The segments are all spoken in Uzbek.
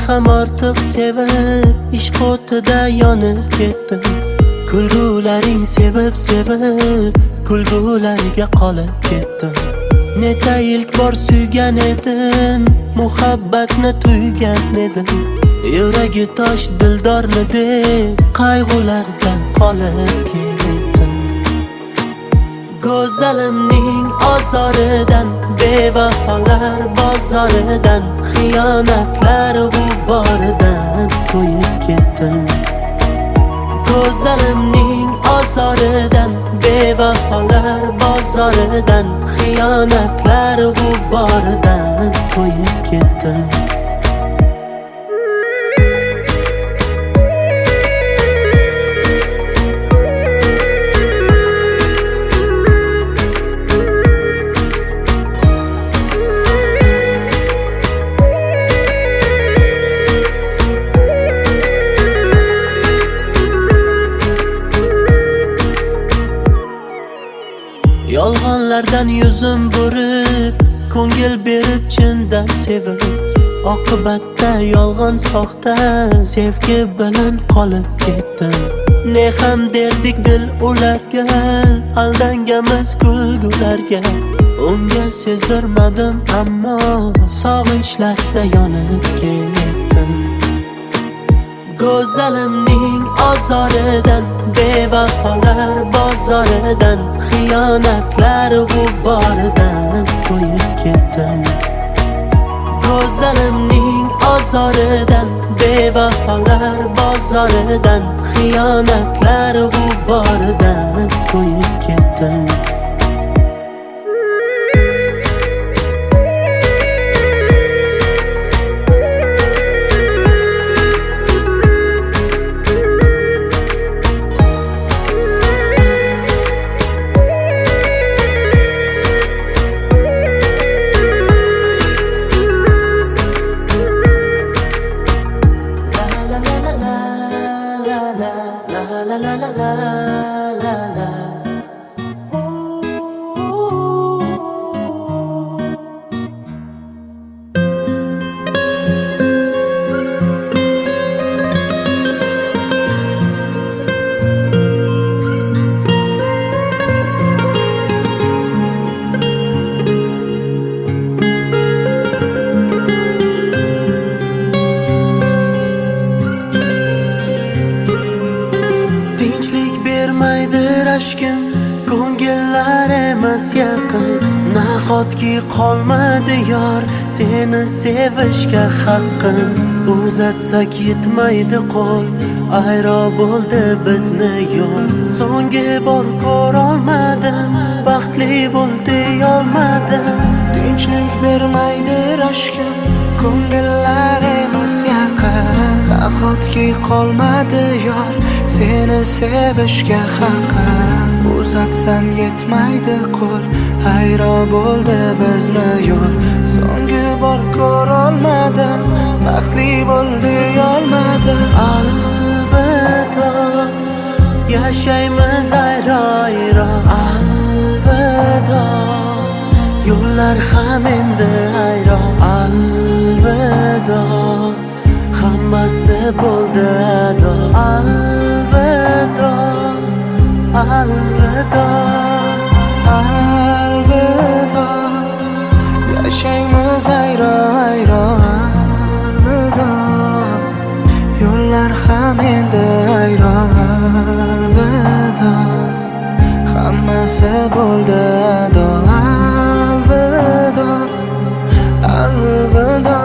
ham ortiq sevib ishq o'tida yonib ketdim. Kulgularing sevib kulgulariga qolib ketdim. Neta ilk bor suygan edim, muhabbatni tuygan edim. Yuragi tosh dildorni deb qayg'ulardan qolib ketdim. Go'zalimning ozoridan, bevafolar bozoridan, xiyonatlar g'uboridan to'yib ketdim. Go'zalimning ozoridan, bevafolar bozoridan, xiyonatlar g'uboridan to'yib ketdim. Yolg'onlardan yuzim burib, ko'ngil berib chindan sevib, oqibatda yolg'on soxta sevgi bilan qolib ketdim. Ne ham derdik dil ularga, aldangamiz kulgularga. Unga sezdirmadim, ammo sog'inchlarda yonib ketdim. Go'zalimning ozoridan, bevafolar bozoridan, xiyonatlar g'uboridan to'yib ketdim. Go'zalimning ozoridan, bevafolar bozoridan, xiyonatlar g'uboridan to'yib ketdim. Tinchlik bermaydi rashkim, ko'ngillar emas yaqin. Nahotki qolmadi yor, seni sevishga haqqim. Uzatsak yetmaydi qo'l, ayro bo'ldi bizni yo'l. So'nggi bor ko'rolmadim, baxtli bo'l deyolmadim. Tinchlik bermaydi rashkim, ko'ngillar emas yaqin. Nahotki qolmadi yor, seni sevishga haqqim. Uzatsam yetmaydi qo'l, hayro bo'ldi bizni yo'l. So'nggi bor ko'rolmadim, baxtli bo'l deyolmadim. Alvido, yashaymiz ayro-ayro. Alvido, yo'llar ham endi ayro. Alvido, hammasi bo'ldi ado. Alvido, alvido, alvido, yashaymiz ayro-ayro. Alvido, yo'llar ham endi ayro. Alvido, hammasi bo'ldi ado. Alvido, alvido.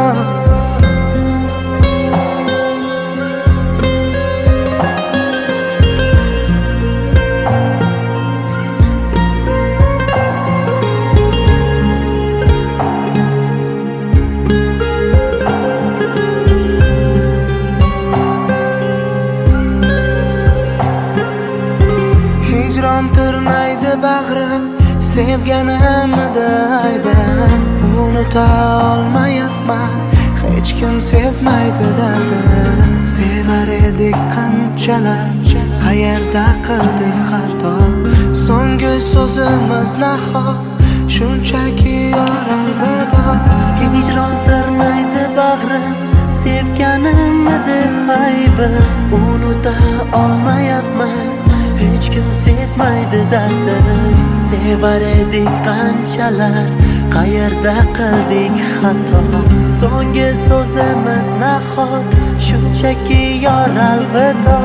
Hijron tirnaydi bag'rim, sevganimda aybim. Unuta olmayapman, hech kim sezmaydi dardim. Sevar edik qanchalar, qayerda qildik xato. So'nggi so'zimiz nahot, shunchaki yor alvido. Hijron tirnaydi bag'rim, sevganim deb aybim unuta olmayapman. Hech kim sezmaydi dardim. Sevar edik qanchalar, qayerda qildik xato. So'nggi so'zimiz nahot, shunchaki yor alvido.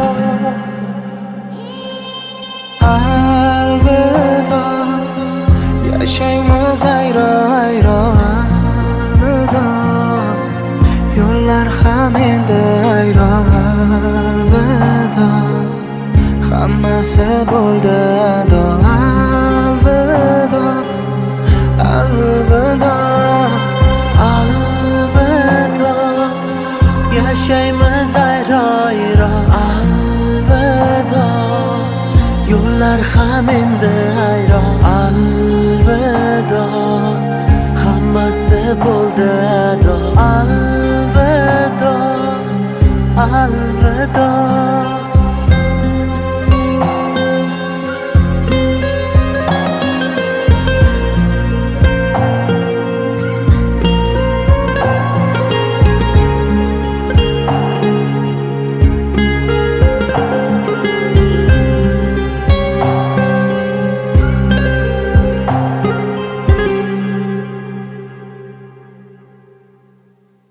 Alvido, yashaymiz ayro-ayro. Alvido, yo'llar ham endi ayro. Alvido, hammasi bo'ldi ado. Alvido, alvido, alvido, yashaymiz ayro-ayro. Alvido, yo'llar ham endi ayro. Alvido, hammasi bo'ldi ado. Alvido, alvido.